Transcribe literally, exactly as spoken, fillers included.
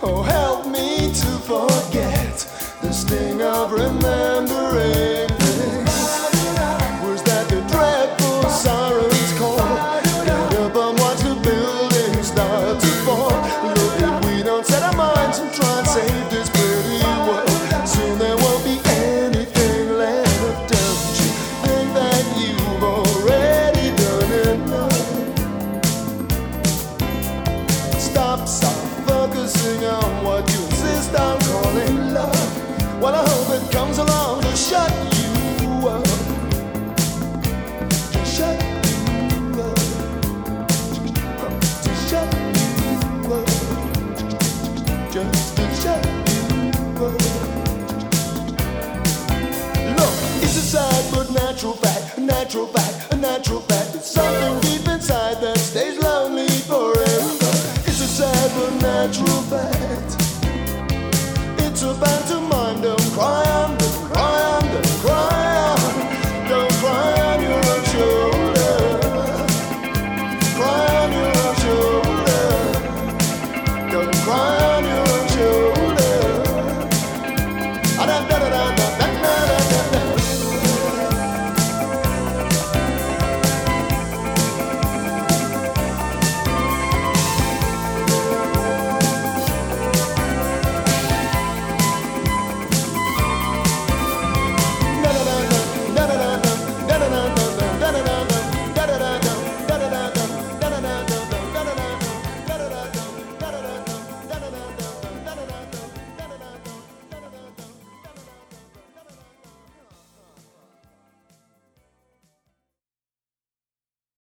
Oh, help me to forget the sting of remembering things. Was that the dreadful sirens call? Get up and watch the buildings start to fall. Look, if we don't set our minds and try and save this pretty world, soon there won't be anything left. Don't you think that you've already done enough? Stop, stop focusing on what you insist on calling love. Well, I hope it comes along to shut you up. To shut you up. To shut you up. Just to shut you up. Look, it's a sad but natural fact, a natural fact, a natural fact. It's something deep inside that stays lonely forever. It's a sad but natural fact.